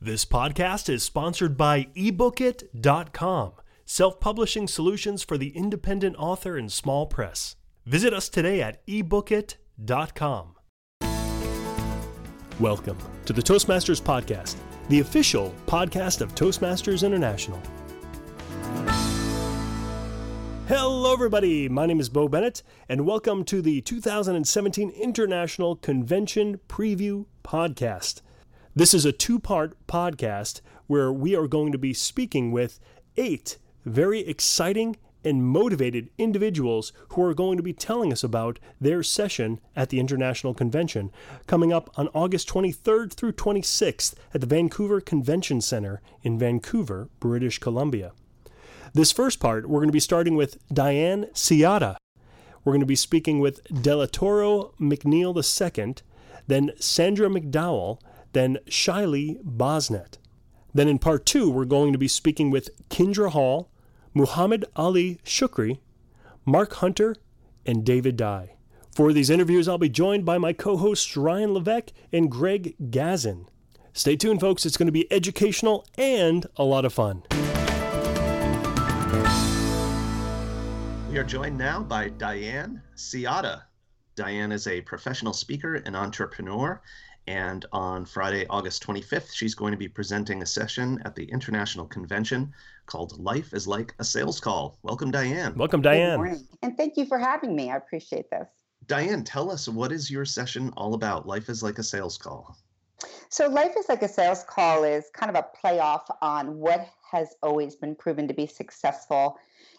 This podcast is sponsored by ebookit.com, self-publishing solutions for the independent author and small press. Visit us today at ebookit.com. Welcome to the Toastmasters Podcast, the official podcast of Toastmasters International. Hello, everybody. My name is Bo Bennett, and welcome to the 2017 International Convention Preview Podcast. This is a two-part podcast where we are going to be speaking with 8 very exciting and motivated individuals who are going to be telling us about their session at the International Convention coming up on August 23rd through 26th at the Vancouver Convention Center in Vancouver, British Columbia. This first part, we're going to be starting with Diane Ciotta. We're going to be speaking with Delatoro McNeil II, then Sandra McDowell, then Shiley Bosnet. Then in part 2, we're going to be speaking with Kindra Hall, Muhammad Ali Shukri, Mark Hunter, and David Dye. For these interviews, I'll be joined by my co-hosts Ryan Levesque and Greg Gazin. Stay tuned, folks. It's going to be educational and a lot of fun. We are joined now by Diane Ciotta. Diane is a professional speaker and entrepreneur, and on Friday, August 25th, she's going to be presenting a session at the International Convention called Life is Like a Sales Call. Welcome, Diane. Welcome, Diane. Good morning, and thank you for having me. I appreciate this. Diane, tell us, what is your session all about? Life is Like a Sales Call. So Life is Like a Sales Call is kind of a playoff on what has always been proven to be successful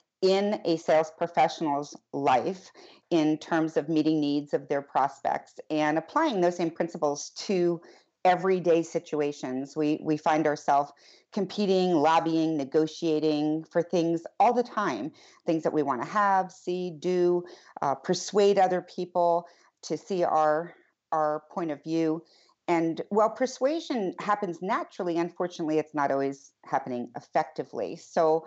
in a sales professional's life in terms of meeting needs of their prospects and applying those same principles to everyday situations. We find ourselves competing, lobbying, negotiating for things all the time, things that we want to have, see, do, persuade other people to see our point of view. And while persuasion happens naturally, unfortunately, it's not always happening effectively. So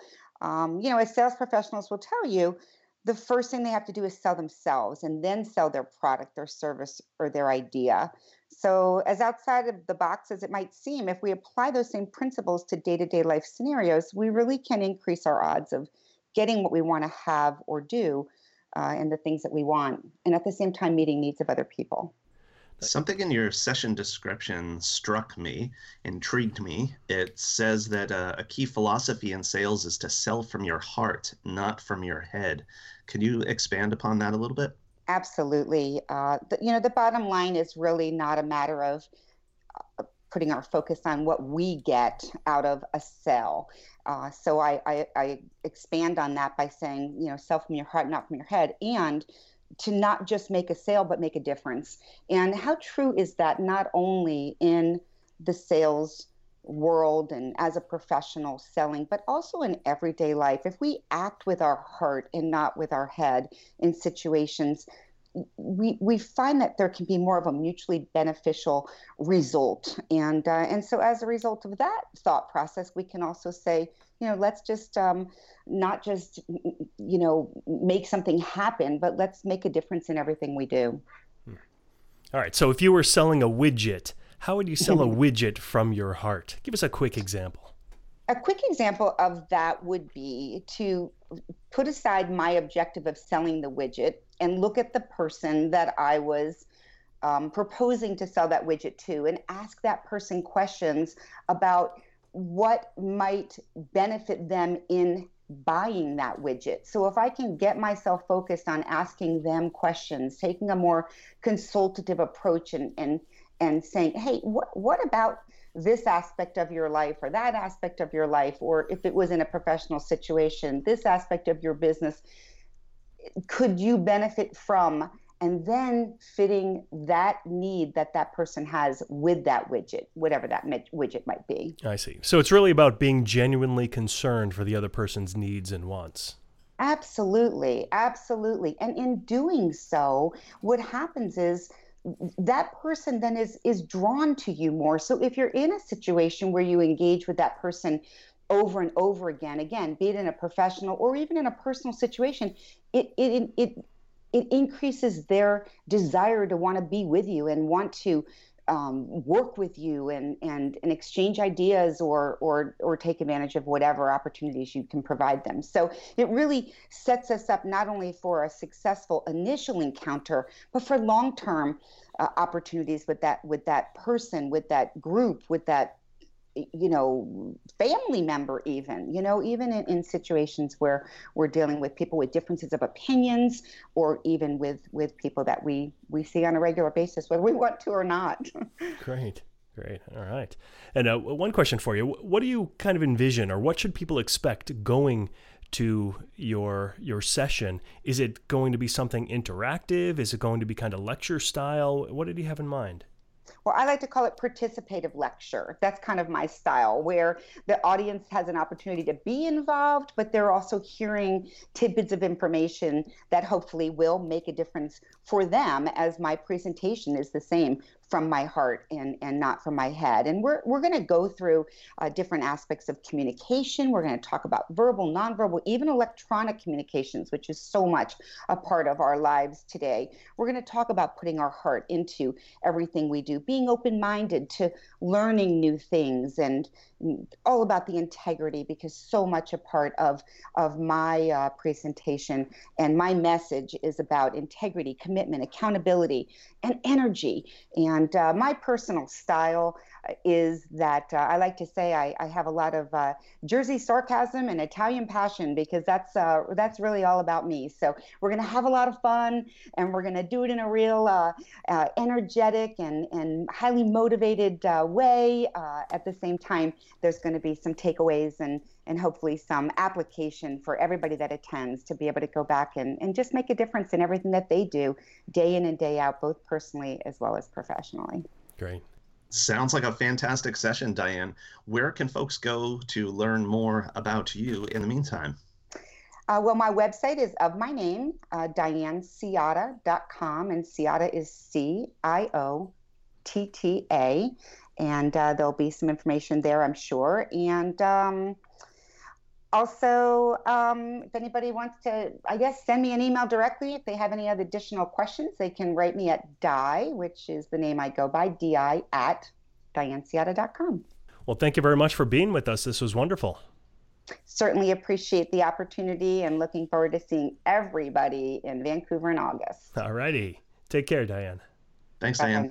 as sales professionals will tell you, the first thing they have to do is sell themselves and then sell their product, their service, or their idea. So as outside of the box as it might seem, if we apply those same principles to day-to-day life scenarios, we really can increase our odds of getting what we want to have or do and the things that we want, and at the same time meeting needs of other people. Something in your session description struck me, intrigued me. It says that a key philosophy in sales is to sell from your heart, not from your head. Can you expand upon that a little bit? Absolutely. The bottom line is really not a matter of putting our focus on what we get out of a sell. So I expand on that by saying, sell from your heart, not from your head, and to not just make a sale, but make a difference. And how true is that not only in the sales world and as a professional selling, but also in everyday life? If we act with our heart and not with our head in situations, we find that there can be more of a mutually beneficial result. And so as a result of that thought process, we can also say, let's just not just, make something happen, but let's make a difference in everything we do. All right. So if you were selling a widget, how would you sell a widget from your heart? Give us a quick example. A quick example of that would be to put aside my objective of selling the widget and look at the person that I was proposing to sell that widget to and ask that person questions about what might benefit them in buying that widget. So if I can get myself focused on asking them questions, taking a more consultative approach and saying, hey, what about this aspect of your life or that aspect of your life, or if it was in a professional situation, this aspect of your business, could you benefit from? And then fitting that need that person has with that widget, whatever that widget might be. I see. So it's really about being genuinely concerned for the other person's needs and wants. Absolutely. Absolutely. And in doing so, what happens is that person then is drawn to you more. So if you're in a situation where you engage with that person over and over again, be it in a professional or even in a personal situation, it increases their desire to want to be with you and want to work with you and exchange ideas or take advantage of whatever opportunities you can provide them. So it really sets us up not only for a successful initial encounter, but for long-term opportunities with that person, with that group, with that family member, even in situations where we're dealing with people with differences of opinions, or even with people that we see on a regular basis, whether we want to or not. Great. All right. And one question for you. What do you kind of envision, or what should people expect going to your session? Is it going to be something interactive? Is it going to be kind of lecture style? What did you have in mind? Well, I like to call it participative lecture. That's kind of my style, where the audience has an opportunity to be involved, but they're also hearing tidbits of information that hopefully will make a difference for them, as my presentation is the same from my heart and not from my head. And we're going to go through different aspects of communication. We're going to talk about verbal, nonverbal, even electronic communications, which is so much a part of our lives today. We're going to talk about putting our heart into everything we do, being open-minded to learning new things, and all about the integrity, because so much a part of my presentation and my message is about integrity, commitment, accountability, and energy. And my personal style is that I like to say I have a lot of Jersey sarcasm and Italian passion, because that's really all about me. So we're going to have a lot of fun, and we're going to do it in a real energetic and highly motivated way. At the same time, there's going to be some takeaways and hopefully some application for everybody that attends to be able to go back and just make a difference in everything that they do day in and day out, both personally as well as professionally. Great. Sounds like a fantastic session, Diane. Where can folks go to learn more about you in the meantime? Well, my website is of my name, DianeCiotta.com, and Ciotta is Ciotta. And there'll be some information there, I'm sure. And also, if anybody wants to, send me an email directly. If they have any other additional questions, they can write me at Di, which is the name I go by, Di, at DianeCiotta.com. Well, thank you very much for being with us. This was wonderful. Certainly appreciate the opportunity, and looking forward to seeing everybody in Vancouver in August. All righty. Take care, Diane. Thanks, Diane.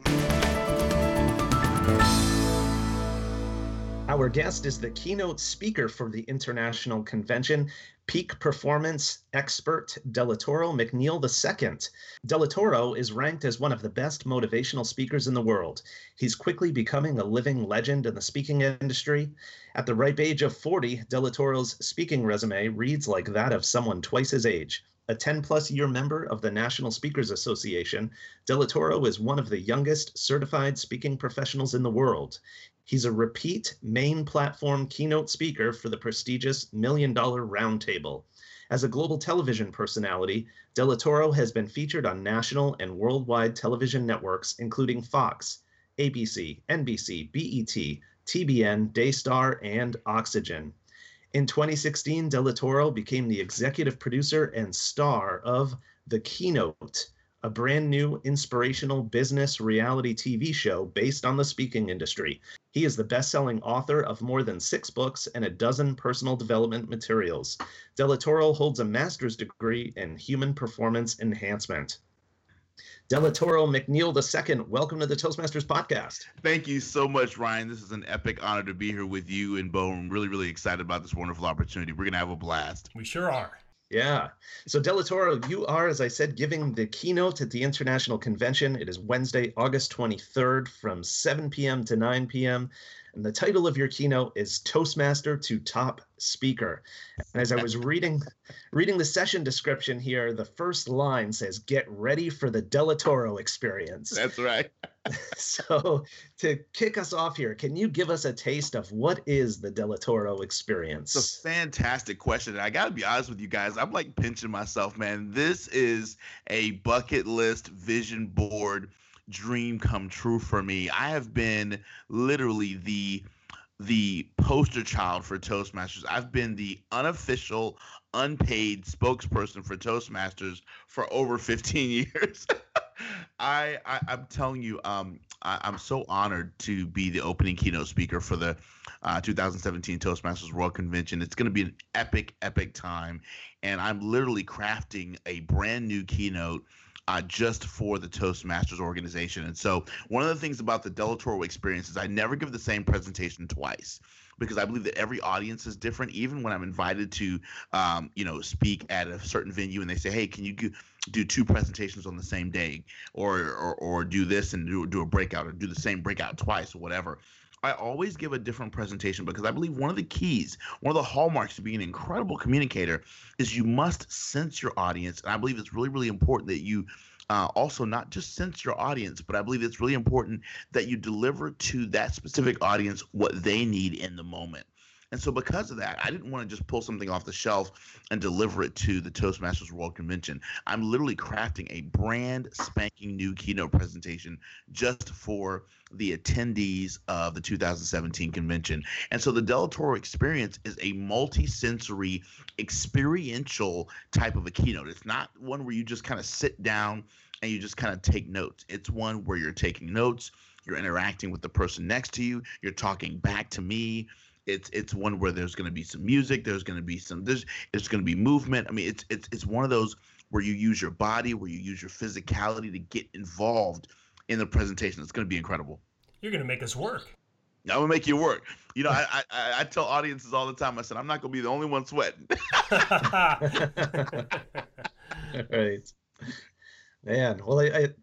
Our guest is the keynote speaker for the international convention, peak performance expert Delatoro McNeil II. Delatoro is ranked as one of the best motivational speakers in the world. He's quickly becoming a living legend in the speaking industry. At the ripe age of 40, Delatoro's speaking resume reads like that of someone twice his age. A 10-plus year member of the National Speakers Association, Delatoro is one of the youngest certified speaking professionals in the world. He's a repeat main platform keynote speaker for the prestigious $1 Million Roundtable. As a global television personality, Delatoro has been featured on national and worldwide television networks, including Fox, ABC, NBC, BET, TBN, Daystar, and Oxygen. In 2016, Delatoro became the executive producer and star of The Keynote, a brand new inspirational business reality TV show based on the speaking industry. He is the best-selling author of more than 6 books and a dozen personal development materials. Delatoro holds a master's degree in human performance enhancement. Delatoro McNeil II, welcome to the Toastmasters podcast. Thank you so much, Ryan. This is an epic honor to be here with you and Bo. I'm really, really excited about this wonderful opportunity. We're going to have a blast. We sure are. Yeah. So Delatoro, you are, as I said, giving the keynote at the International Convention. It is Wednesday, August 23rd from 7 p.m. to 9 p.m. And the title of your keynote is Toastmaster to Top Speaker. And as I was reading the session description here, the first line says, "Get ready for the Delatoro experience." That's right. So to kick us off here, can you give us a taste of what is the Delatoro experience? It's a fantastic question. And I got to be honest with you guys. I'm like pinching myself, man. This is a bucket list vision board dream come true for me. I have been literally the poster child for Toastmasters. I've been the unofficial, unpaid spokesperson for Toastmasters for over 15 years. I'm telling you, I'm so honored to be the opening keynote speaker for the 2017 Toastmasters World Convention. It's going to be an epic time, and I'm literally crafting a brand new keynote just for the Toastmasters organization. And so one of the things about the Del Toro experience is I never give the same presentation twice, because I believe that every audience is different. Even when I'm invited to, speak at a certain venue and they say, hey, can you do two presentations on the same day, or do this and do a breakout, or do the same breakout twice, or whatever. I always give a different presentation, because I believe one of the keys, one of the hallmarks to being an incredible communicator is you must sense your audience. And I believe it's really, really important that you also not just sense your audience, but I believe it's really important that you deliver to that specific audience what they need in the moment. And so because of that, I didn't want to just pull something off the shelf and deliver it to the Toastmasters World Convention. I'm literally crafting a brand spanking new keynote presentation just for the attendees of the 2017 convention. And so the Del Toro experience is a multi-sensory, experiential type of a keynote. It's not one where you just kind of sit down and you just kind of take notes. It's one where you're taking notes, you're interacting with the person next to you, you're talking back to me. It's one where there's going to be some music, there's going to be it's going to be movement. I mean, it's one of those where you use your body, where you use your physicality to get involved in the presentation. It's going to be incredible. You're going to make us work. I'm going to make you work. You know, I tell audiences all the time, I said, I'm not going to be the only one sweating. Right. Man, well,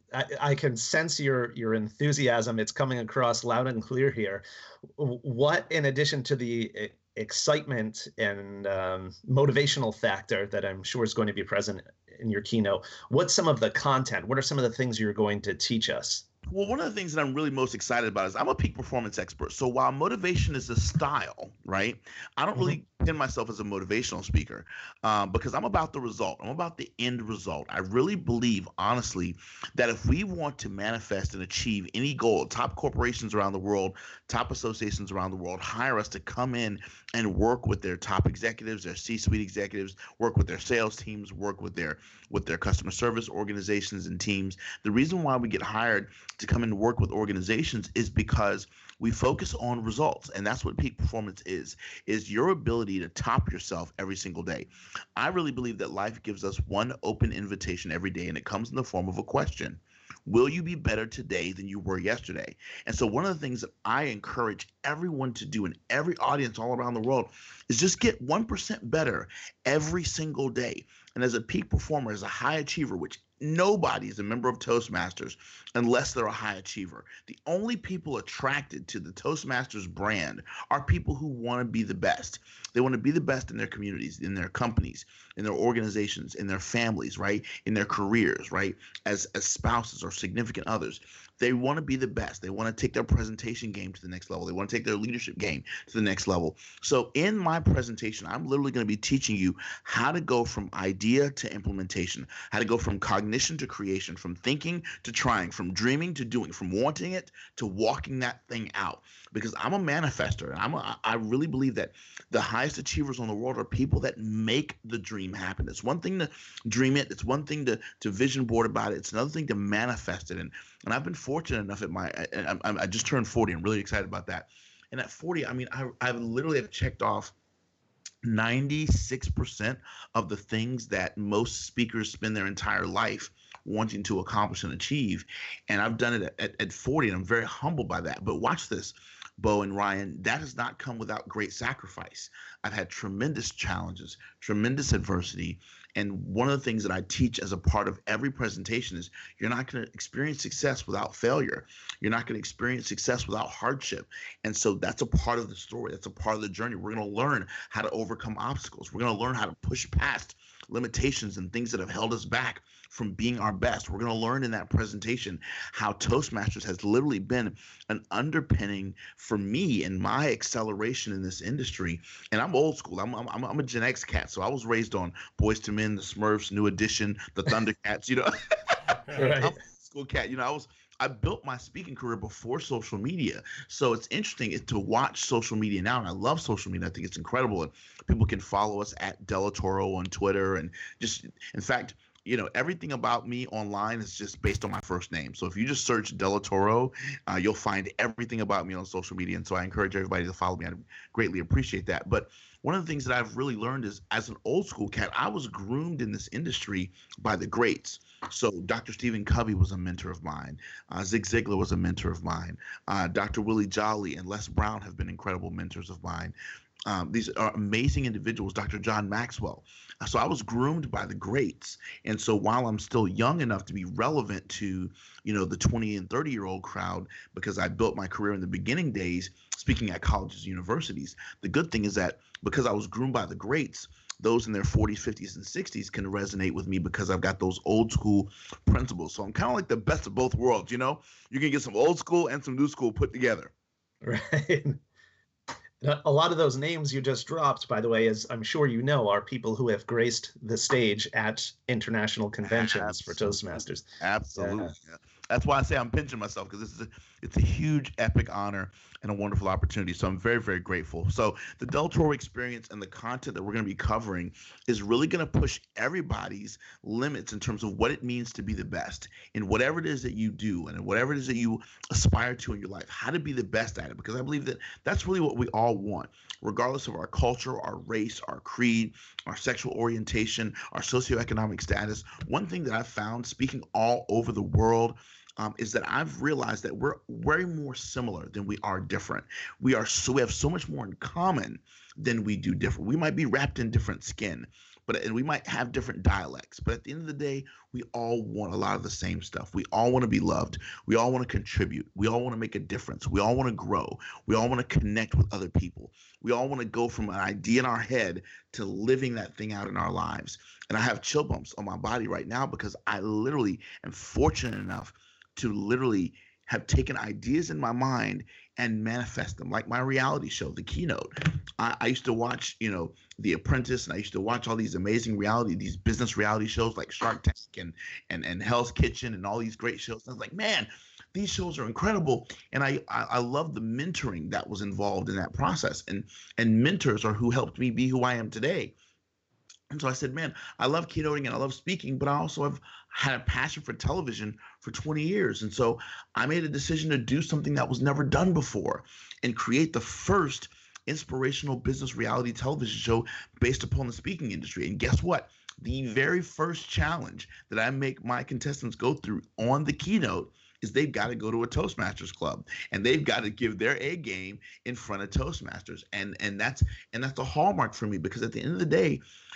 I can sense your enthusiasm. It's coming across loud and clear here. What, in addition to the excitement and motivational factor that I'm sure is going to be present in your keynote, what's some of the content? What are some of the things you're going to teach us? Well, one of the things that I'm really most excited about is I'm a peak performance expert. So while motivation is a style, right, I don't really pin myself as a motivational speaker because I'm about the result. I'm about the end result. I really believe, honestly, that if we want to manifest and achieve any goal, top corporations around the world, top associations around the world hire us to come in and work with their top executives, their C-suite executives, work with their sales teams, work with their customer service organizations and teams. The reason why we get hired to come and work with organizations is because we focus on results. And that's what peak performance is your ability to top yourself every single day. I really believe that life gives us one open invitation every day, and it comes in the form of a question. Will you be better today than you were yesterday? And so one of the things that I encourage everyone to do, in every audience all around the world, is just get 1% better every single day. And as a peak performer, as a high achiever, which nobody is a member of Toastmasters unless they're a high achiever. The only people attracted to the Toastmasters brand are people who want to be the best. They want to be the best in their communities, in their companies, in their organizations, in their families, right? In their careers, right? As spouses or significant others. They want to be the best. They want to take their presentation game to the next level. They want to take their leadership game to the next level. So in my presentation, I'm literally going to be teaching you how to go from idea to implementation, how to go from cognition to creation, from thinking to trying, from dreaming to doing, from wanting it to walking that thing out. Because I'm a manifester, and I really believe that the highest achievers in the world are people that make the dream happen. It's one thing to dream it. It's one thing to vision board about it. It's another thing to manifest it. And I've been fortunate enough I just turned 40. I'm really excited about that. And at 40, I mean, I literally have checked off 96% of the things that most speakers spend their entire life wanting to accomplish and achieve. And I've done it at 40, and I'm very humbled by that. But watch this, Bo and Ryan, that has not come without great sacrifice. I've had tremendous challenges, tremendous adversity. And one of the things that I teach as a part of every presentation is you're not going to experience success without failure. You're not going to experience success without hardship. And so that's a part of the story. That's a part of the journey. We're going to learn how to overcome obstacles. We're going to learn how to push past limitations and things that have held us back from being our best. We're going to learn in that presentation how Toastmasters has literally been an underpinning for me and my acceleration in this industry. And I'm old school. I'm a Gen X cat, so I was raised on Boyz II Men, the Smurfs, New Edition, the Thundercats. You know, Right. I'm an old school cat. You know, I built my speaking career before social media. So it's interesting to watch social media now. And I love social media. I think it's incredible. And people can follow us at Del Toro on Twitter. And just, in fact, everything about me online is just based on my first name. So if you just search Delatoro, you'll find everything about me on social media. And so I encourage everybody to follow me. I greatly appreciate that. But one of the things that I've really learned is, as an old school cat, I was groomed in this industry by the greats. So Dr. Stephen Covey was a mentor of mine. Zig Ziglar was a mentor of mine. Dr. Willie Jolly and Les Brown have been incredible mentors of mine. These are amazing individuals, Dr. John Maxwell. So I was groomed by the greats. And so while I'm still young enough to be relevant to, the 20 and 30-year-old crowd, because I built my career in the beginning days speaking at colleges and universities, the good thing is that because I was groomed by the greats, those in their 40s, 50s, and 60s can resonate with me because I've got those old school principles. So I'm kind of like the best of both worlds, You can get some old school and some new school put together. Right. A lot of those names you just dropped, by the way, as I'm sure you know, are people who have graced the stage at international conventions for Toastmasters. Absolutely. Yeah. That's why I say I'm pinching myself, because it's a huge, epic honor and a wonderful opportunity. So I'm very, very grateful. So the Del Toro experience and the content that we're going to be covering is really going to push everybody's limits in terms of what it means to be the best in whatever it is that you do and whatever it is that you aspire to in your life, how to be the best at it. Because I believe that that's really what we all want, regardless of our culture, our race, our creed, our sexual orientation, our socioeconomic status. One thing that I've found speaking all over the world is that I've realized that we're way more similar than we are different. We have so much more in common than we do different. We might be wrapped in different skin, and we might have different dialects. But at the end of the day, we all want a lot of the same stuff. We all want to be loved. We all want to contribute. We all want to make a difference. We all want to grow. We all want to connect with other people. We all want to go from an idea in our head to living that thing out in our lives. And I have chill bumps on my body right now because I literally am fortunate enough to literally have taken ideas in my mind and manifest them, like my reality show, The Keynote. I used to watch, The Apprentice, and I used to watch all these amazing these business reality shows like Shark Tank and Hell's Kitchen and all these great shows. And I was like, man, these shows are incredible. And I love the mentoring that was involved in that process. And mentors are who helped me be who I am today. And so I said, man, I love keynoting and I love speaking, but I also have had a passion for television for 20 years. And so I made a decision to do something that was never done before and create the first inspirational business reality television show based upon the speaking industry. And guess what? The very first challenge that I make my contestants go through on The Keynote is they've got to go to a Toastmasters club and they've got to give their A game in front of Toastmasters. And that's a hallmark for me, because at the end of the day,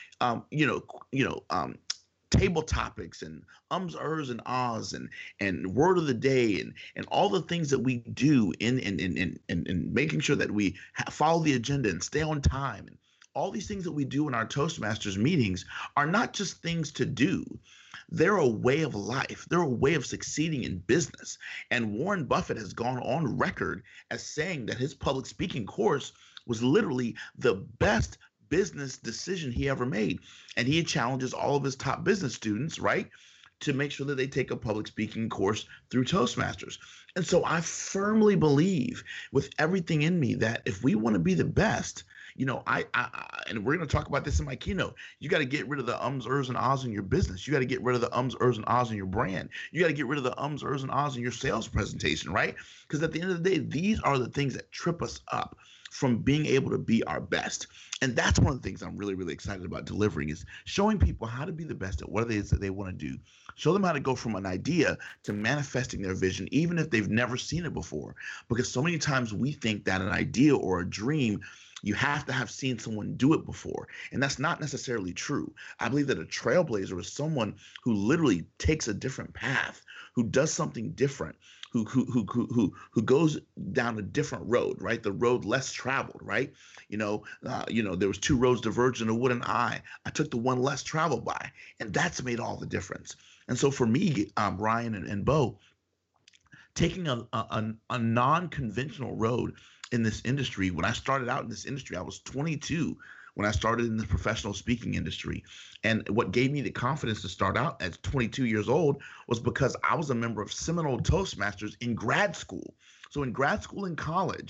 table topics and ums, ers, and ahs and word of the day and all the things that we do in making sure that we follow the agenda and stay on time, and all these things that we do in our Toastmasters meetings are not just things to do. They're a way of life. They're a way of succeeding in business. And Warren Buffett has gone on record as saying that his public speaking course was literally the best business decision he ever made. And he challenges all of his top business students, right, to make sure that they take a public speaking course through Toastmasters. And so I firmly believe with everything in me that if we want to be the best, I and we're going to talk about this in my keynote, you got to get rid of the ums, ers, and ahs in your business. You got to get rid of the ums, ers, and ahs in your brand. You got to get rid of the ums, ers, and ahs in your sales presentation, right? Because at the end of the day, these are the things that trip us up from being able to be our best. And that's one of the things I'm really, really excited about delivering, is showing people how to be the best at what it is that they want to do. Show them how to go from an idea to manifesting their vision, even if they've never seen it before. Because so many times we think that an idea or a dream, you have to have seen someone do it before. And that's not necessarily true. I believe that a trailblazer is someone who literally takes a different path, who does something different, who goes down a different road, right? The road less traveled, right? There was two roads diverging in a wooden eye. I took the one less traveled by, and that's made all the difference. And so for me, Ryan and Bo, taking a non-conventional road in this industry. When I started out in this industry, I was 22 when I started in the professional speaking industry. And what gave me the confidence to start out at 22 years old was because I was a member of Seminole Toastmasters in grad school. So in grad school and college,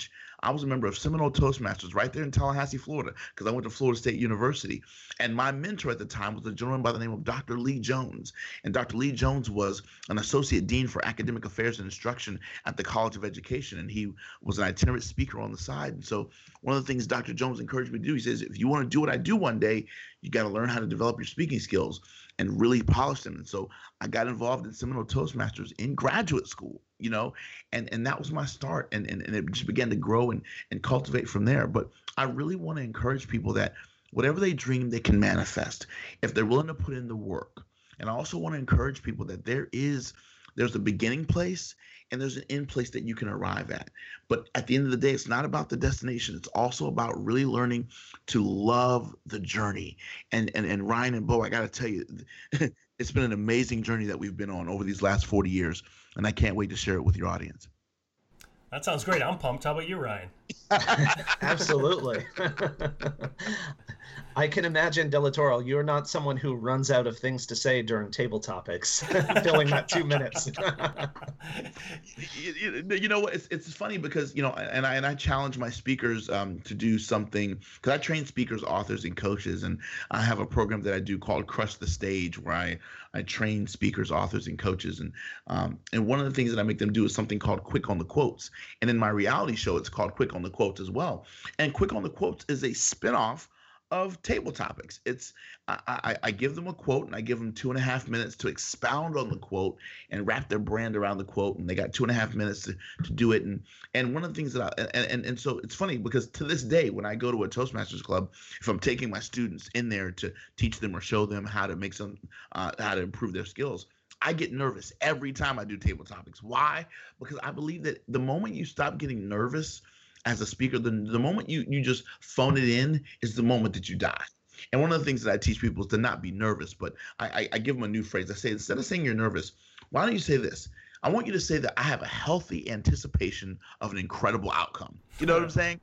I was a member of Seminole Toastmasters right there in Tallahassee, Florida, because I went to Florida State University. And my mentor at the time was a gentleman by the name of Dr. Lee Jones. And Dr. Lee Jones was an associate dean for academic affairs and instruction at the College of Education. And he was an itinerant speaker on the side. And so one of the things Dr. Jones encouraged me to do, he says, if you want to do what I do one day, you got to learn how to develop your speaking skills and really polish them. And so I got involved in Seminole Toastmasters in graduate school, and that was my start. And it just began to grow and cultivate from there. But I really want to encourage people that whatever they dream, they can manifest if they're willing to put in the work. And I also want to encourage people that there's a beginning place and there's an end place that you can arrive at. But at the end of the day, it's not about the destination. It's also about really learning to love the journey. And Ryan and Bo, I got to tell you, it's been an amazing journey that we've been on over these last 40 years. And I can't wait to share it with your audience. That sounds great. I'm pumped. How about you, Ryan? Absolutely. I can imagine, De La Torre, you're not someone who runs out of things to say during table topics, filling that 2 minutes. You know what? It's funny because, and I challenge my speakers to do something, because I train speakers, authors, and coaches, and I have a program that I do called Crush the Stage, where I train speakers, authors, and coaches, and one of the things that I make them do is something called Quick on the Quotes. And in my reality show, it's called Quick on the Quotes as well. And Quick on the Quotes is a spinoff of Table Topics. It's I give them a quote, and I give them 2.5 minutes to expound on the quote and wrap their brand around the quote, and they got 2.5 minutes to do it. And one of the things that so it's funny because to this day, when I go to a Toastmasters club, if I'm taking my students in there to teach them or show them how to make how to improve their skills, I get nervous every time I do Table Topics. Why? Because I believe that the moment you stop getting nervous as a speaker, the moment you just phone it in is the moment that you die. And one of the things that I teach people is to not be nervous, but I give them a new phrase. I say, instead of saying you're nervous, why don't you say this? I want you to say that I have a healthy anticipation of an incredible outcome. You know what I'm saying?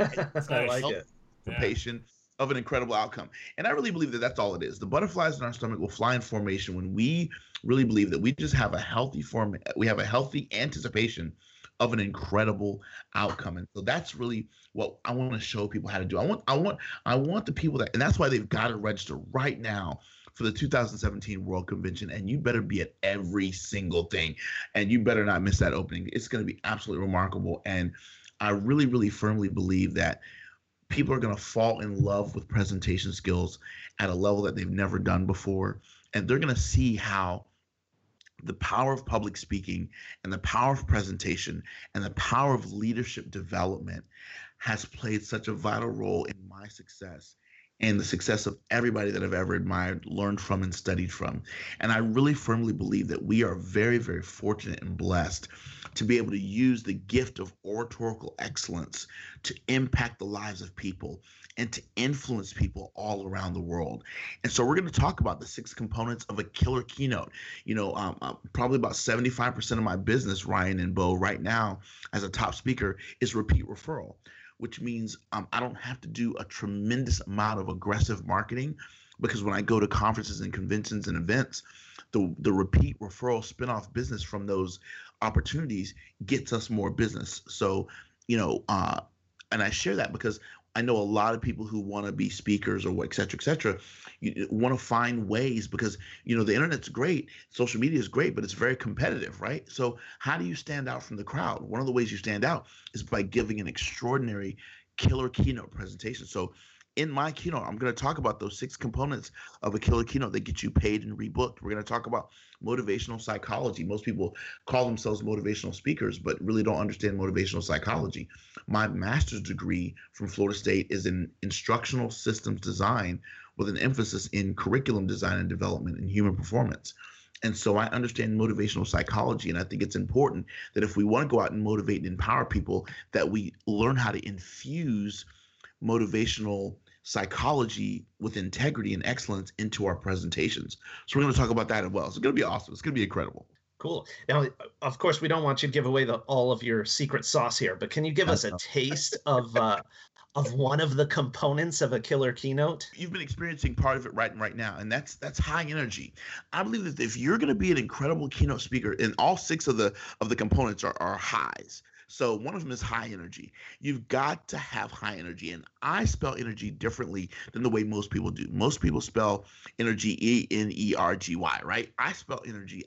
I like it. Anticipation of an incredible outcome. And I really believe that that's all it is. The butterflies in our stomach will fly in formation when we really believe that we just have a healthy anticipation of an incredible outcome. And so that's really what I want to show people how to do. I want the people that, and that's why they've got to register right now for the 2017 World Convention. And you better be at every single thing, and you better not miss that opening. It's going to be absolutely remarkable. And I really, really firmly believe that people are going to fall in love with presentation skills at a level that they've never done before. And they're going to see how the power of public speaking and the power of presentation and the power of leadership development has played such a vital role in my success and the success of everybody that I've ever admired, learned from, and studied from. And I really firmly believe that we are very, very fortunate and blessed to be able to use the gift of oratorical excellence to impact the lives of people and to influence people all around the world. And so we're going to talk about the 6 components of a killer keynote. Probably about 75% of my business, Ryan and Bo, right now as a top speaker is repeat referral, which means I don't have to do a tremendous amount of aggressive marketing, because when I go to conferences and conventions and events, the repeat referral spinoff business from those opportunities gets us more business. So, and I share that because I know a lot of people who want to be speakers or et cetera, want to find ways, because, the internet's great, social media is great, but it's very competitive, right? So how do you stand out from the crowd? One of the ways you stand out is by giving an extraordinary killer keynote presentation. So in my keynote, I'm going to talk about those 6 components of a killer keynote that get you paid and rebooked. We're going to talk about motivational psychology. Most people call themselves motivational speakers, but really don't understand motivational psychology. My master's degree from Florida State is in instructional systems design with an emphasis in curriculum design and development and human performance. And so I understand motivational psychology, and I think it's important that if we want to go out and motivate and empower people, that we learn how to infuse motivational psychology with integrity and excellence into our presentations. So we're going to talk about that as well. So it's going to be awesome. It's going to be incredible. Cool. Now, of course, we don't want you to give away all of your secret sauce here, but can you give us a taste of one of the components of a killer keynote? You've been experiencing part of it right now, and that's high energy. I believe that if you're going to be an incredible keynote speaker, and all 6 of the components are highs. So one of them is high energy. You've got to have high energy. And I spell energy differently than the way most people do. Most people spell energy ENERGY, right? I spell energy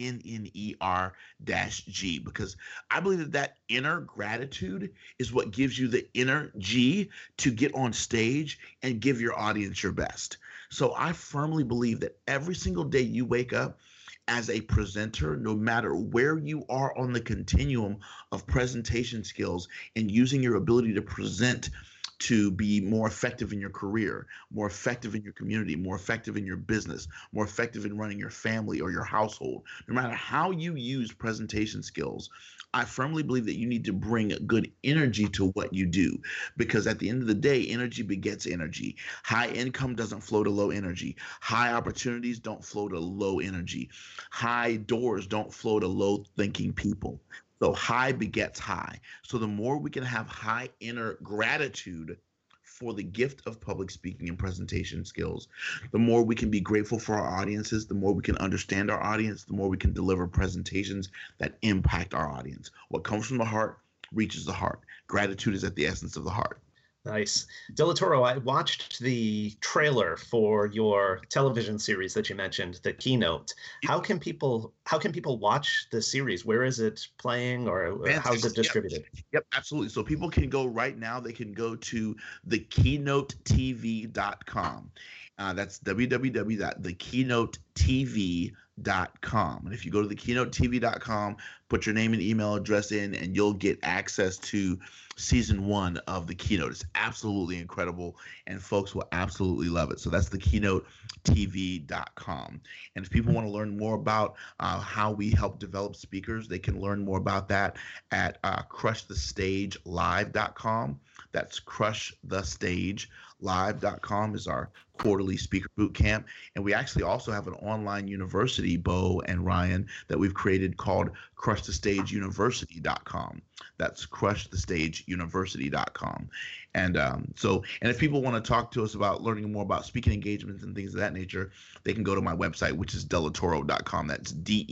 INNER-G because I believe that inner gratitude is what gives you the inner G to get on stage and give your audience your best. So I firmly believe that every single day you wake up as a presenter, no matter where you are on the continuum of presentation skills and using your ability to present to be more effective in your career, more effective in your community, more effective in your business, more effective in running your family or your household, no matter how you use presentation skills, I firmly believe that you need to bring good energy to what you do, because at the end of the day, energy begets energy. High income doesn't flow to low energy. High opportunities don't flow to low energy. High doors don't flow to low thinking people. So high begets high. So the more we can have high inner gratitude for the gift of public speaking and presentation skills, the more we can be grateful for our audiences, the more we can understand our audience, the more we can deliver presentations that impact our audience. What comes from the heart reaches the heart. Gratitude is at the essence of the heart. Nice. Del Toro, I watched the trailer for your television series that you mentioned, the Keynote. How can people watch the series? Where is it playing, or how's it distributed? Yep, absolutely. So people can go right now. They can go to thekeynotetv.com. That's www.thekeynotetv.com. And if you go to thekeynotetv.com, put your name and email address in, and you'll get access to season 1 of the Keynote. It's absolutely incredible, and folks will absolutely love it. So that's thekeynotetv.com. And if people want to learn more about how we help develop speakers, they can learn more about that at crushthestagelive.com. That's crushthestagelive.com is our quarterly speaker boot camp. And we actually also have an online university, Bo and Ryan, that we've created called crushthestageuniversity.com. That's crushthestageuniversity.com. And if people want to talk to us about learning more about speaking engagements and things of that nature, they can go to my website, which is delatoro.com. That's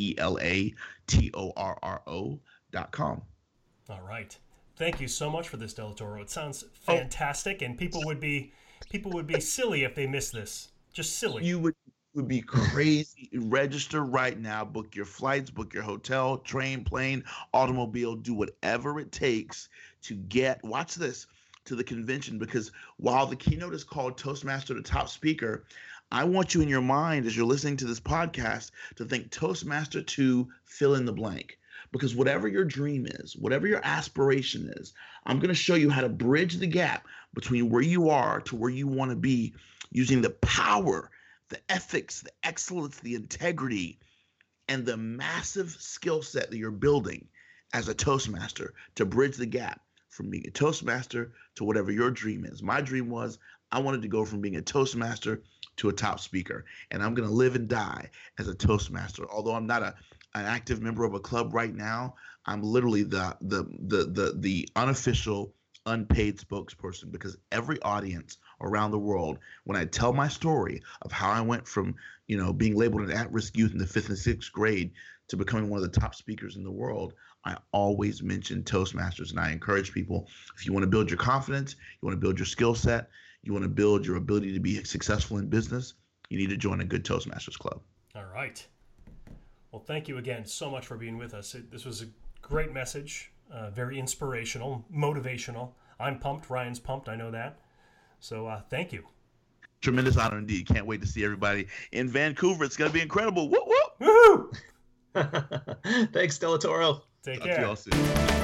DELATORRO.com. All right. Thank you so much for this, Del Toro. It sounds fantastic, and people would be silly if they missed this. Just silly. You would be crazy. Register right now. Book your flights, book your hotel, train, plane, automobile. Do whatever it takes to get, watch this, to the convention, because while the keynote is called Toastmaster to Top Speaker, I want you in your mind as you're listening to this podcast to think Toastmaster to fill in the blank. Because whatever your dream is, whatever your aspiration is, I'm going to show you how to bridge the gap between where you are to where you want to be using the power, the ethics, the excellence, the integrity, and the massive skill set that you're building as a Toastmaster to bridge the gap from being a Toastmaster to whatever your dream is. My dream was I wanted to go from being a Toastmaster to a top speaker, and I'm going to live and die as a Toastmaster. Although I'm not an active member of a club right now, I'm literally the unofficial, unpaid spokesperson, because every audience around the world, when I tell my story of how I went from, being labeled an at-risk youth in the 5th and 6th grade to becoming one of the top speakers in the world, I always mention Toastmasters. And I encourage people, if you want to build your confidence, you want to build your skill set, you want to build your ability to be successful in business, you need to join a good Toastmasters club. All right. Well, thank you again so much for being with us. This was a great message, very inspirational, motivational. I'm pumped. Ryan's pumped. I know that. So thank you. Tremendous honor indeed. Can't wait to see everybody in Vancouver. It's going to be incredible. Whoop, whoop. Woohoo! Thanks, Del Toro. Take Talk care. to y'all soon.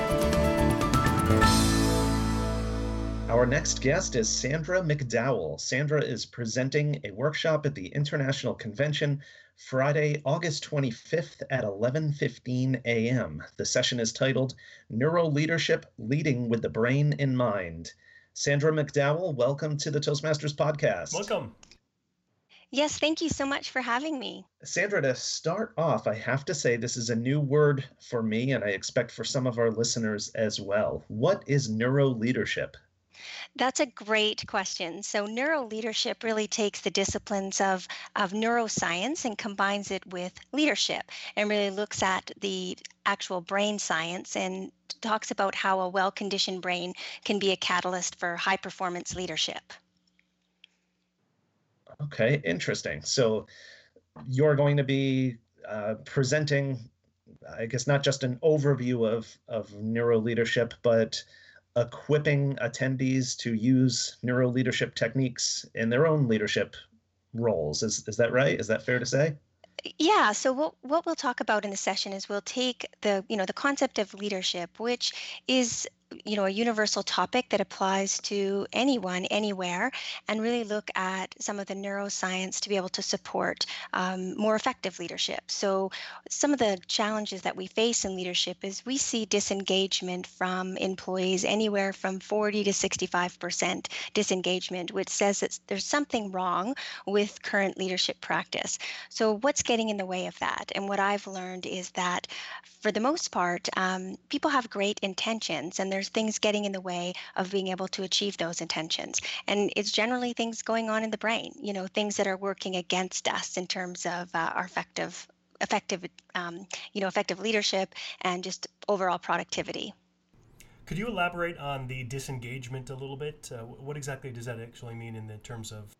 Our next guest is Sandra McDowell. Sandra is presenting a workshop at the International Convention Friday, August 25th at 11:15 a.m. The session is titled Neuro Leadership, Leading with the Brain in Mind. Sandra McDowell, welcome to the Toastmasters podcast. Welcome. Yes, thank you so much for having me. Sandra, to start off, I have to say this is a new word for me, and I expect for some of our listeners as well. What is neuro leadership? That's a great question. So, neuro leadership really takes the disciplines of neuroscience and combines it with leadership and really looks at the actual brain science and talks about how a well conditioned brain can be a catalyst for high performance leadership. Okay, interesting. So you're going to be presenting, I guess, not just an overview of neuro leadership, but equipping attendees to use neuro leadership techniques in their own leadership roles. Is that right? Is that fair to say? Yeah, so what we'll talk about in the session is we'll take the concept of leadership, which is a universal topic that applies to anyone, anywhere, and really look at some of the neuroscience to be able to support more effective leadership. So some of the challenges that we face in leadership is we see disengagement from employees anywhere from 40 to 65% disengagement, which says that there's something wrong with current leadership practice. So what's getting in the way of that? And what I've learned is that for the most part, people have great intentions, and there's things getting in the way of being able to achieve those intentions. And it's generally things going on in the brain, things that are working against us in terms of our effective leadership and just overall productivity. Could you elaborate on the disengagement a little bit? What exactly does that actually mean in the terms of?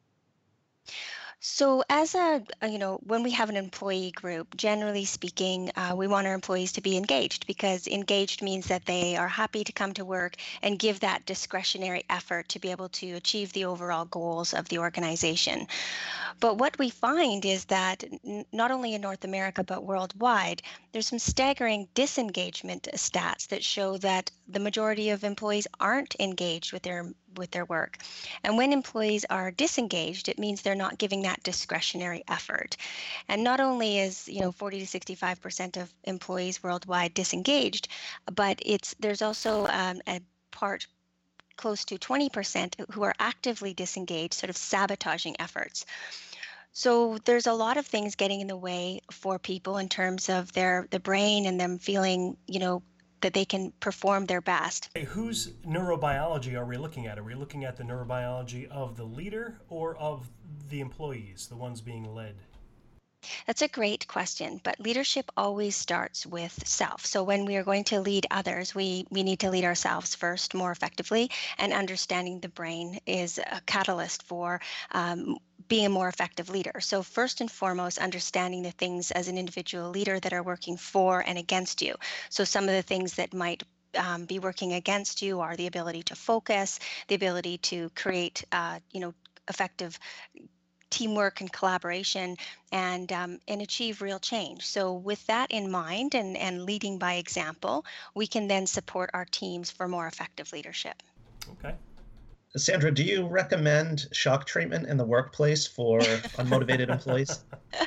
So, when we have an employee group, generally speaking, we want our employees to be engaged because engaged means that they are happy to come to work and give that discretionary effort to be able to achieve the overall goals of the organization. But what we find is that not only in North America, but worldwide, there's some staggering disengagement stats that show that the majority of employees aren't engaged with their work. And when employees are disengaged, it means they're not giving that discretionary effort. And not only is, 40 to 65% of employees worldwide disengaged, but there's also a part close to 20% who are actively disengaged, sort of sabotaging efforts. So there's a lot of things getting in the way for people in terms of the brain and them feeling, that they can perform their best. Hey, whose neurobiology are we looking at? Are we looking at the neurobiology of the leader or of the employees, the ones being led? That's a great question, but leadership always starts with self. So when we are going to lead others, we need to lead ourselves first more effectively, and understanding the brain is a catalyst for being a more effective leader. So first and foremost, understanding the things as an individual leader that are working for and against you. So some of the things that might be working against you are the ability to focus, the ability to create, effective teamwork and collaboration and achieve real change. So with that in mind and leading by example, we can then support our teams for more effective leadership. Okay. Sandra, do you recommend shock treatment in the workplace for unmotivated employees?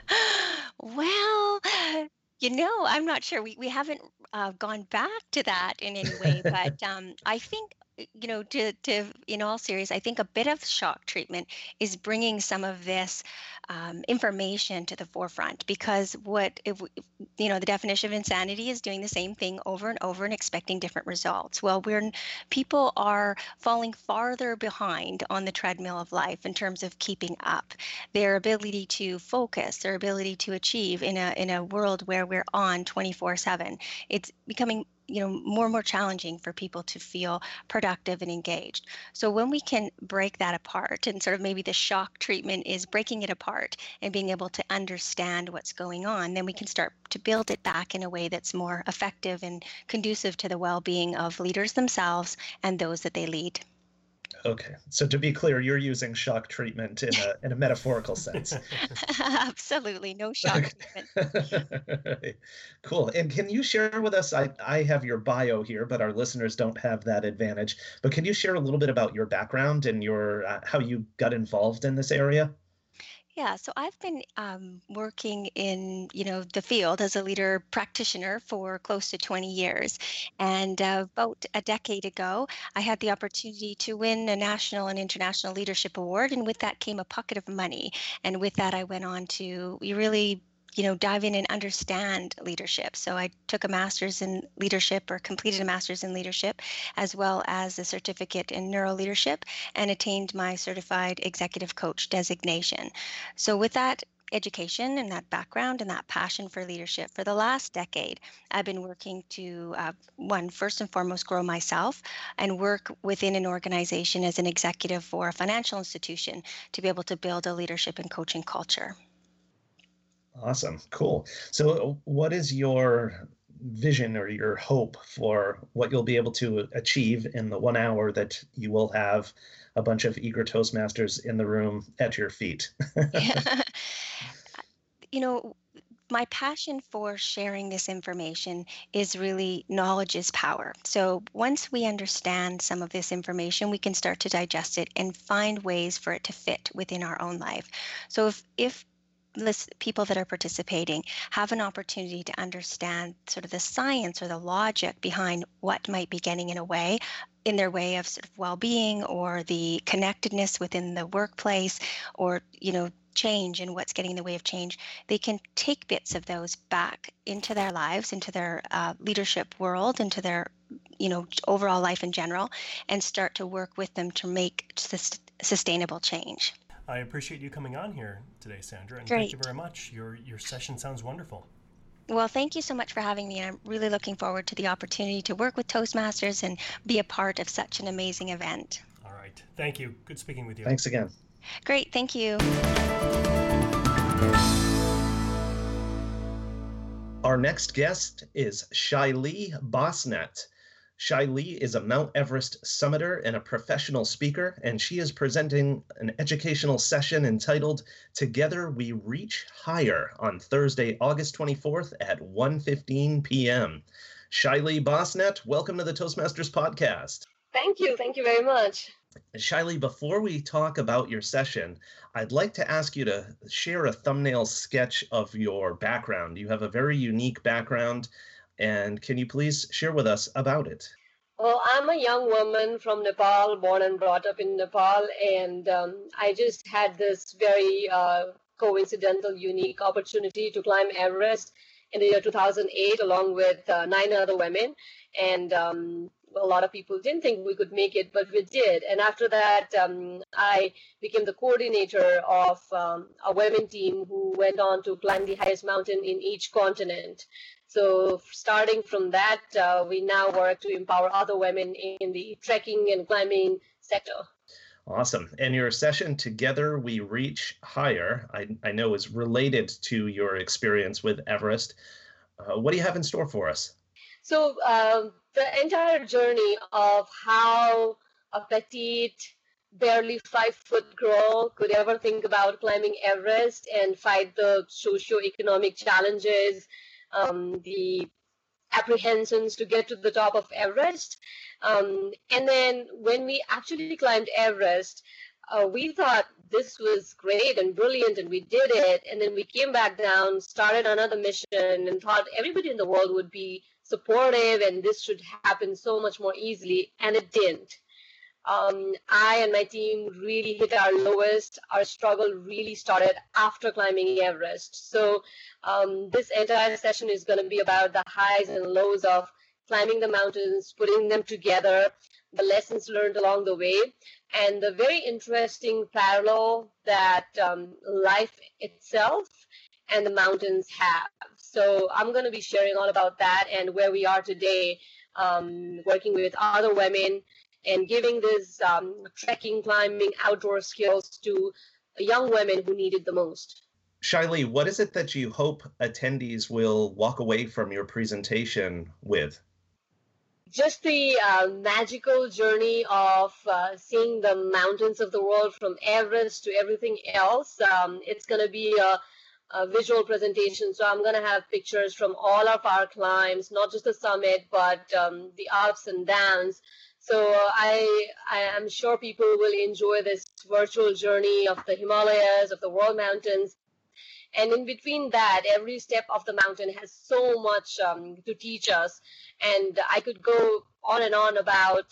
Well, I'm not sure. We haven't gone back to that in any way, but I think, to in all seriousness, I think a bit of shock treatment is bringing some of this information to the forefront because the definition of insanity is doing the same thing over and over and expecting different results. Well, people are falling farther behind on the treadmill of life in terms of keeping up. Their ability to focus, their ability to achieve in a world where we're on 24/7, it's becoming more and more challenging for people to feel productive and engaged. So when we can break that apart, and sort of maybe the shock treatment is breaking it apart and being able to understand what's going on, then we can start to build it back in a way that's more effective and conducive to the well-being of leaders themselves and those that they lead. Okay, so to be clear, you're using shock treatment in a metaphorical sense. Absolutely, no shock treatment. Cool. And can you share with us? I have your bio here, but our listeners don't have that advantage. But can you share a little bit about your background and your how you got involved in this area? Yeah, so I've been working in, the field as a leader practitioner for close to 20 years. And about a decade ago, I had the opportunity to win a national and international leadership award. And with that came a pocket of money. And with that, I went on to really dive in and understand leadership. So I took a master's in leadership, or completed a master's in leadership, as well as a certificate in neuro leadership, and attained my certified executive coach designation. So with that education and that background and that passion for leadership, for the last decade, I've been working to, first and foremost, grow myself and work within an organization as an executive for a financial institution to be able to build a leadership and coaching culture. Awesome. Cool. So what is your vision or your hope for what you'll be able to achieve in the 1 hour that you will have a bunch of eager Toastmasters in the room at your feet? My passion for sharing this information is really knowledge is power. So once we understand some of this information, we can start to digest it and find ways for it to fit within our own life. So if people that are participating have an opportunity to understand sort of the science or the logic behind what might be getting in their way of sort of well-being, or the connectedness within the workplace, or change and what's getting in the way of change, they can take bits of those back into their lives, into their leadership world, into their overall life in general, and start to work with them to make sustainable change. I appreciate you coming on here today, Sandra, and Great. Thank you very much. Your session sounds wonderful. Well, thank you so much for having me. I'm really looking forward to the opportunity to work with Toastmasters and be a part of such an amazing event. All right. Thank you. Good speaking with you. Thanks again. Great. Thank you. Our next guest is Shaili Bosnet. Shaili is a Mount Everest summiter and a professional speaker, and she is presenting an educational session entitled Together We Reach Higher on Thursday, August 24th at 1:15 p.m. Shaili Bosnet, welcome to the Toastmasters podcast. Thank you. Thank you very much. Shaili, before we talk about your session, I'd like to ask you to share a thumbnail sketch of your background. You have a very unique background, and can you please share with us about it? Well, I'm a young woman from Nepal, born and brought up in Nepal, and I just had this very coincidental, unique opportunity to climb Everest in the year 2008, along with 9 other women. And a lot of people didn't think we could make it, but we did. And after that, I became the coordinator of a women team who went on to climb the highest mountain in each continent. So starting from that, we now work to empower other women in the trekking and climbing sector. Awesome. And your session, Together We Reach Higher, I know is related to your experience with Everest. What do you have in store for us? So the entire journey of how a petite, barely 5-foot girl could ever think about climbing Everest and fight the socio-economic challenges, the apprehensions to get to the top of Everest. And then when we actually climbed Everest, we thought this was great and brilliant, and we did it. And then we came back down, started another mission, and thought everybody in the world would be supportive and this should happen so much more easily. And it didn't. I and my team really hit our lowest. Our struggle really started after climbing Everest. So this entire session is going to be about the highs and lows of climbing the mountains, putting them together, the lessons learned along the way, and the very interesting parallel that life itself and the mountains have. So I'm going to be sharing all about that and where we are today, working with other women and giving this trekking, climbing, outdoor skills to young women who need it the most. Shaili, what is it that you hope attendees will walk away from your presentation with? Just the magical journey of seeing the mountains of the world from Everest to everything else. It's going to be a visual presentation. So I'm going to have pictures from all of our climbs, not just the summit, but the ups and downs. So I am sure people will enjoy this virtual journey of the Himalayas, of the world mountains. And in between that, every step of the mountain has so much to teach us. And I could go on and on about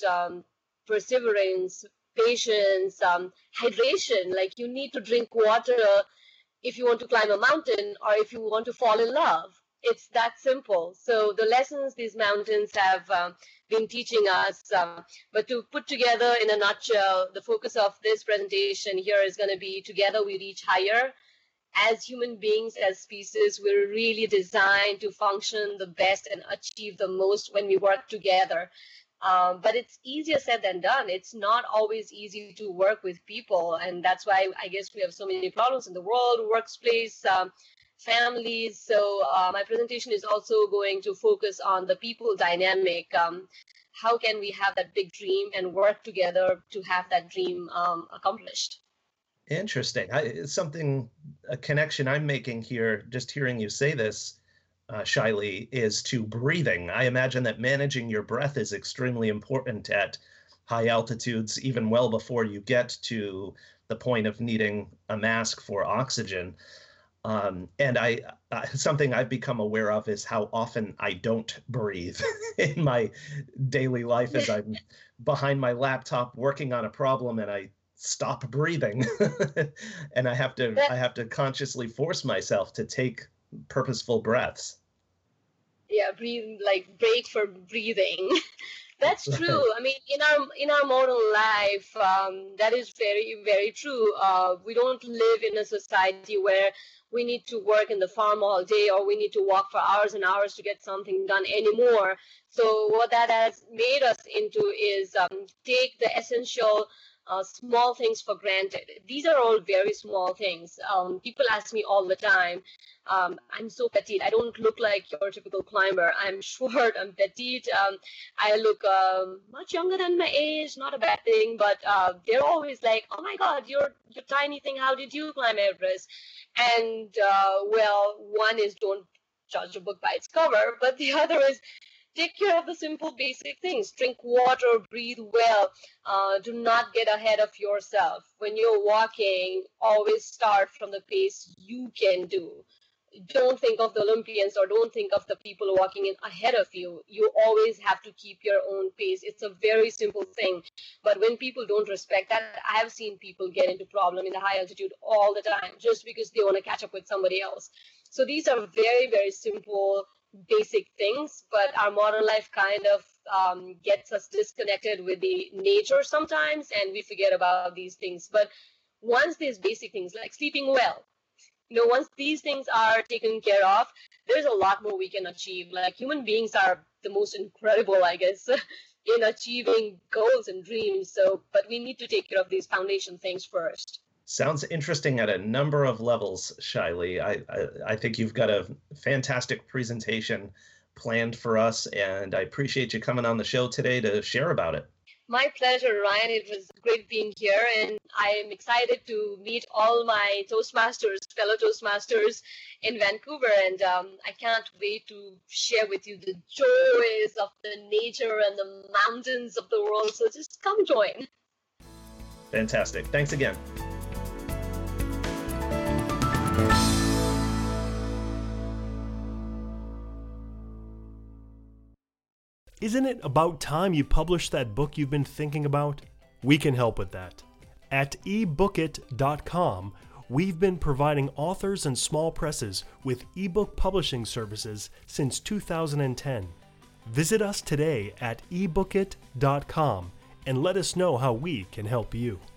perseverance, patience, hydration. Like you need to drink water if you want to climb a mountain or if you want to fall in love. It's that simple. So the lessons these mountains have been teaching us, but to put together in a nutshell, the focus of this presentation here is going to be together we reach higher. As human beings, as species, we're really designed to function the best and achieve the most when we work together. But it's easier said than done. It's not always easy to work with people. And that's why I guess we have so many problems in the world, workplace, families. So my presentation is also going to focus on the people dynamic. How can we have that big dream and work together to have that dream accomplished? Interesting. A connection I'm making here, just hearing you say this, Shaili, is to breathing. I imagine that managing your breath is extremely important at high altitudes, even well before you get to the point of needing a mask for oxygen. And something I've become aware of is how often I don't breathe in my daily life as I'm behind my laptop working on a problem and I stop breathing. And I have to consciously force myself to take purposeful breaths. Yeah, break for breathing. That's true. Right. I mean, in our modern life, that is very, very true. We don't live in a society where we need to work in the farm all day or we need to walk for hours and hours to get something done anymore. So what that has made us into is take the essential small things for granted. These are all very small things. People ask me all the time, I'm so petite. I don't look like your typical climber. I'm short, I'm petite. I look much younger than my age, not a bad thing, but they're always like, oh my God, you're tiny thing. How did you climb Everest? And well, one is don't judge a book by its cover, but the other is take care of the simple basic things. Drink water, breathe well. Do not get ahead of yourself. When you're walking, always start from the pace you can do. Don't think of the Olympians or don't think of the people walking in ahead of you. You always have to keep your own pace. It's a very simple thing. But when people don't respect that, I have seen people get into problem in the high altitude all the time just because they want to catch up with somebody else. So these are very, very simple basic things, but our modern life kind of gets us disconnected with the nature sometimes, and we forget about these things. But once these basic things like sleeping well, once these things are taken care of, there's a lot more we can achieve. Like human beings are the most incredible, I guess, in achieving goals and dreams. So, but we need to take care of these foundation things first. Sounds interesting at a number of levels, Shaili. I think you've got a fantastic presentation planned for us, and I appreciate you coming on the show today to share about it. My pleasure, Ryan. It was great being here, and I am excited to meet all my fellow Toastmasters in Vancouver, and I can't wait to share with you the joys of the nature and the mountains of the world. So just come join. Fantastic. Thanks again. Isn't it about time you published that book you've been thinking about? We can help with that. At ebookit.com, we've been providing authors and small presses with ebook publishing services since 2010. Visit us today at ebookit.com and let us know how we can help you.